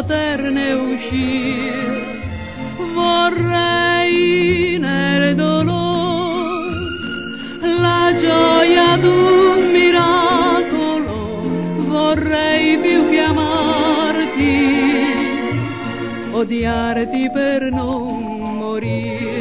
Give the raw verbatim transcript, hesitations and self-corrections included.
poterne uscire, vorrei nel dolore la gioia d'un miracolo, vorrei più che amarti, odiarti per non morire.